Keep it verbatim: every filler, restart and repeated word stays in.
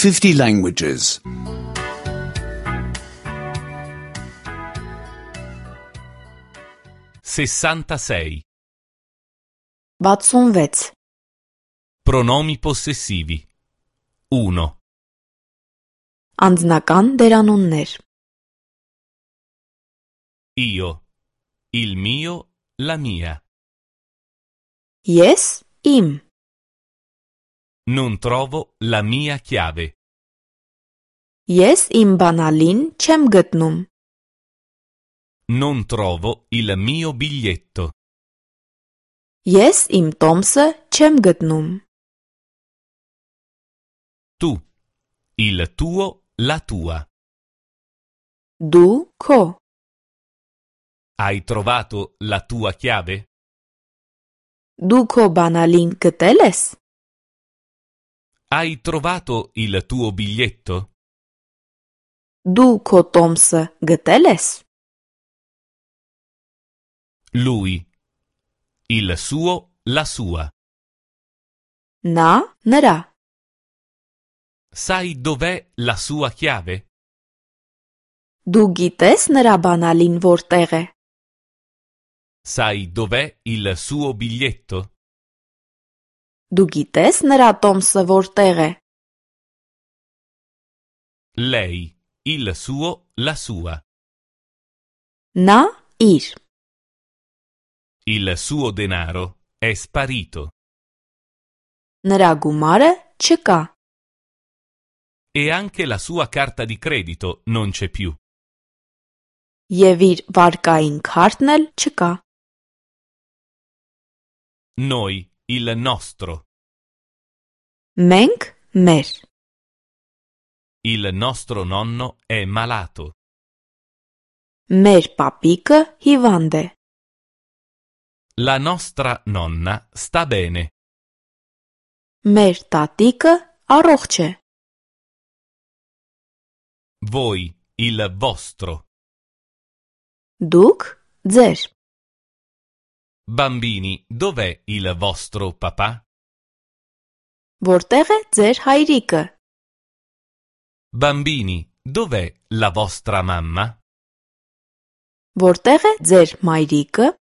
fifty languages. sessantasei. վաթսունվեց, Pronomi possessivi. uno. անձնական դերանուններ, Io, il mio, la mia. ես, իմ, Non trovo la mia chiave. ես իմ բանալին չեմ գտնում, Non trovo il mio biglietto. ես իմ տոմսը չեմ գտնում, Tu, il tuo, la tua. դու քո, Hai trovato la tua chiave? դու քո բանալին գտել ես, Hai trovato il tuo biglietto? դու քո տոմսը գտել ես, Lui, il suo, la sua. նա, նրա, Sai dov'è la sua chiave? դու գիտես նրա բանալին որտեղ է, Sai dov'è il suo biglietto? դու գիտես նրա տոմսը որտեղ է, Lei, il suo, la sua. նա, իր, Il suo denaro è sparito. նրա գումարը չկա, E anche la sua carta di credito non c'è più. և իր վարկային քարտն էլ չկա, Noi, il nostro. մենք, մեր, Il nostro nonno è malato. մեր պապիկը հիվանդ է, La nostra nonna sta bene. մեր տատիկը առողջ է, Voi, il vostro. դուք, ձեր, Bambini, dov'è il vostro papà? որտեղ է ձեր հայրիկը, Bambini, dov'è la vostra mamma? որտեղ է ձեր մայրիկը,